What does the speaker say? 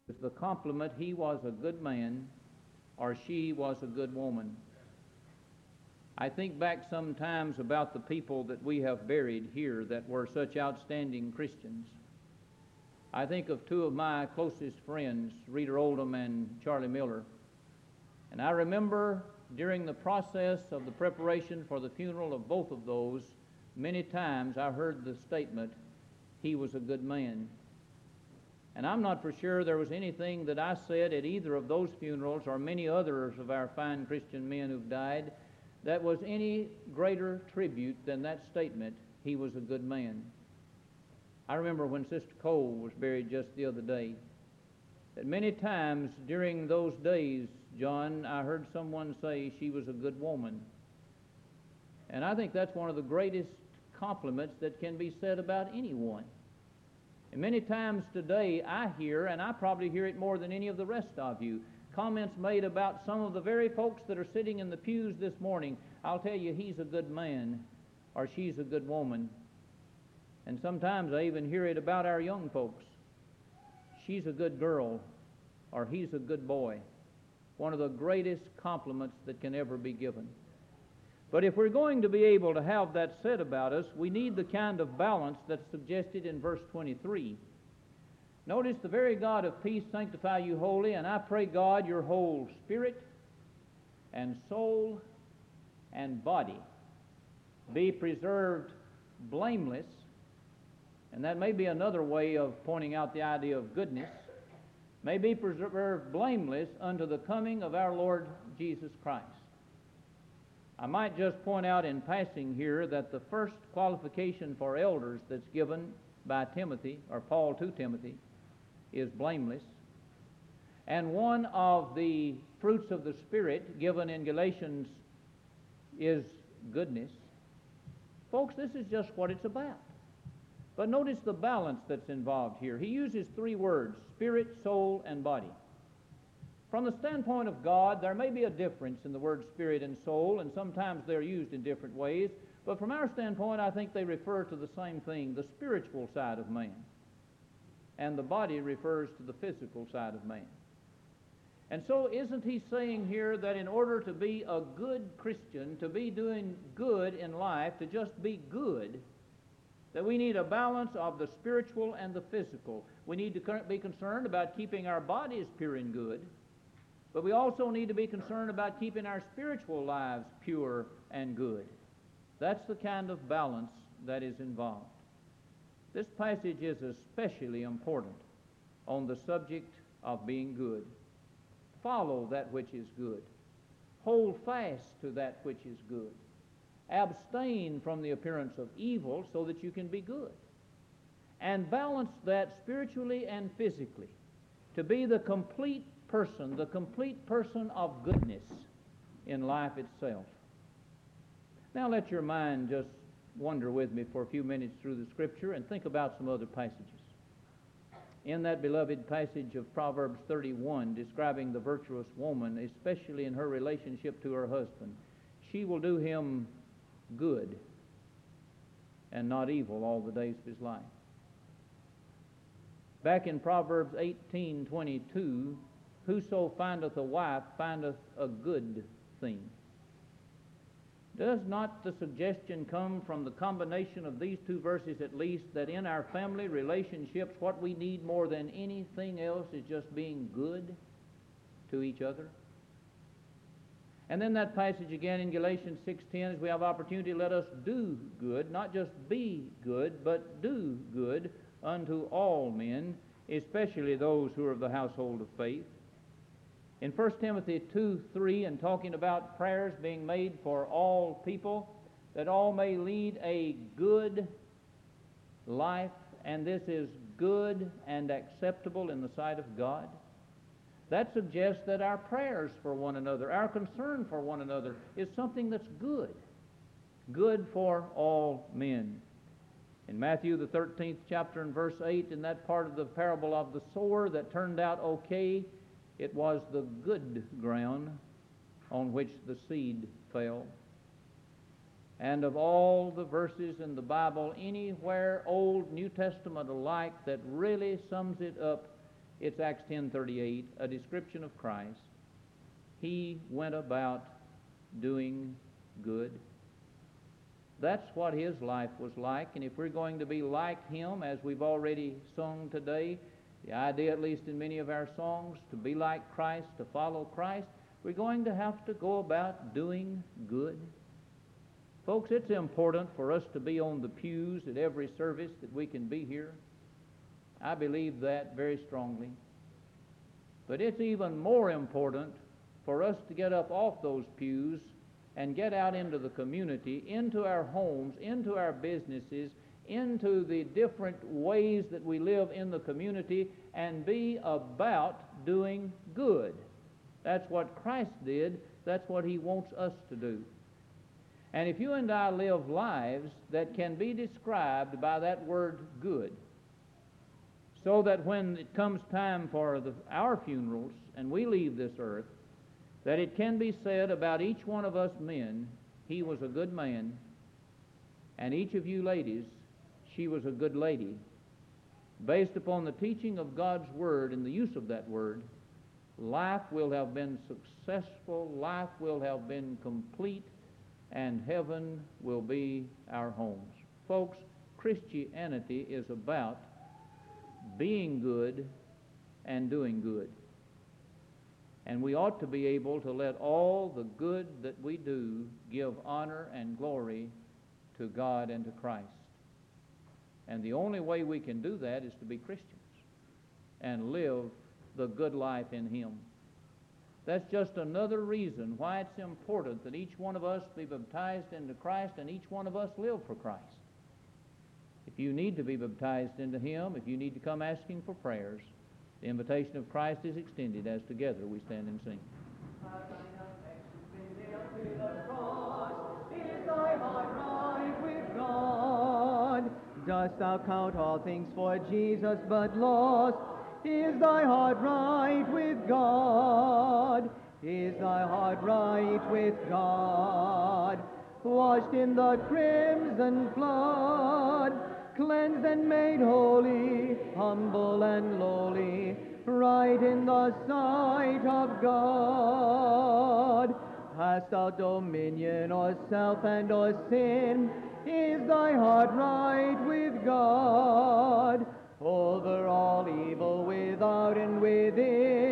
the compliment, he was a good man or she was a good woman. I think back sometimes about the people that we have buried here that were such outstanding Christians. I think of two of my closest friends, Rita Oldham and Charlie Miller. And I remember during the process of the preparation for the funeral of both of those, many times I heard the statement, he was a good man. And I'm not for sure there was anything that I said at either of those funerals or many others of our fine Christian men who've died that was any greater tribute than that statement, he was a good man. I remember when Sister Cole was buried just the other day, that many times during those days, John, I heard someone say she was a good woman. And I think that's one of the greatest compliments that can be said about anyone. And many times today I hear, and I probably hear it more than any of the rest of you, comments made about some of the very folks that are sitting in the pews this morning. I'll tell you, he's a good man or she's a good woman. And sometimes I even hear it about our young folks. She's a good girl or he's a good boy. One of the greatest compliments that can ever be given. But if we're going to be able to have that said about us, we need the kind of balance that's suggested in verse 23. Notice, the very God of peace sanctify you wholly, and I pray God your whole spirit and soul and body be preserved blameless. And that may be another way of pointing out the idea of goodness. May be preserved blameless unto the coming of our Lord Jesus Christ. I might just point out in passing here that the first qualification for elders that's given by Timothy, or Paul to Timothy, is blameless. And one of the fruits of the Spirit given in Galatians is goodness. Folks, this is just what it's about. But notice the balance that's involved here. He uses three words, spirit, soul, and body. From the standpoint of God, there may be a difference in the word spirit and soul, and sometimes they're used in different ways. But from our standpoint, I think they refer to the same thing, the spiritual side of man. And the body refers to the physical side of man. And so isn't he saying here that in order to be a good Christian, to be doing good in life, to just be good, that we need a balance of the spiritual and the physical. We need to be concerned about keeping our bodies pure and good, but we also need to be concerned about keeping our spiritual lives pure and good. That's the kind of balance that is involved. This passage is especially important on the subject of being good. Follow that which is good. Hold fast to that which is good. Abstain from the appearance of evil so that you can be good. And balance that spiritually and physically to be the complete person of goodness in life itself. Now let your mind just wander with me for a few minutes through the Scripture and think about some other passages. In that beloved passage of Proverbs 31, describing the virtuous woman, especially in her relationship to her husband, she will do him good and not evil all the days of his life. Back in Proverbs 18:22, whoso findeth a wife findeth a good thing. Does not the suggestion come from the combination of these two verses at least, that in our family relationships what we need more than anything else is just being good to each other? And then that passage again in Galatians 6:10, as we have opportunity, let us do good, not just be good, but do good unto all men, especially those who are of the household of faith. In 1 Timothy 2:3, and talking about prayers being made for all people, that all may lead a good life, and this is good and acceptable in the sight of God. That suggests that our prayers for one another, our concern for one another, is something that's good. Good for all men. In Matthew, the 13th chapter and verse 8, in that part of the parable of the sower that turned out okay, it was the good ground on which the seed fell. And of all the verses in the Bible, anywhere, Old, New Testament alike, that really sums it up It's Acts 10:38, a description of Christ. He went about doing good. That's what his life was like, and if we're going to be like him, as we've already sung today, the idea, at least in many of our songs, to be like Christ, to follow Christ, we're going to have to go about doing good. Folks, it's important for us to be on the pews at every service that we can be here. I believe that very strongly. But it's even more important for us to get up off those pews and get out into the community, into our homes, into our businesses, into the different ways that we live in the community, and be about doing good. That's what Christ did. That's what he wants us to do. And if you and I live lives that can be described by that word good, so that when it comes time for our funerals and we leave this earth, that it can be said about each one of us men, he was a good man, and each of you ladies, she was a good lady. Based upon the teaching of God's Word and the use of that Word, life will have been successful, life will have been complete, and heaven will be our homes. Folks, Christianity is about being good and doing good. And we ought to be able to let all the good that we do give honor and glory to God and to Christ. And the only way we can do that is to be Christians and live the good life in him. That's just another reason why it's important that each one of us be baptized into Christ and each one of us live for Christ. If you need to be baptized into him, if you need to come asking for prayers, the invitation of Christ is extended as together we stand and sing. Dost thou count all things for Jesus but lost? Is thy heart right with God? Is thy heart right with God? Washed in the crimson flood, cleansed and made holy, humble and lowly, right in the sight of God. Hast thou dominion o'er self and o'er sin? Is thy heart right with God? Over all evil without and within,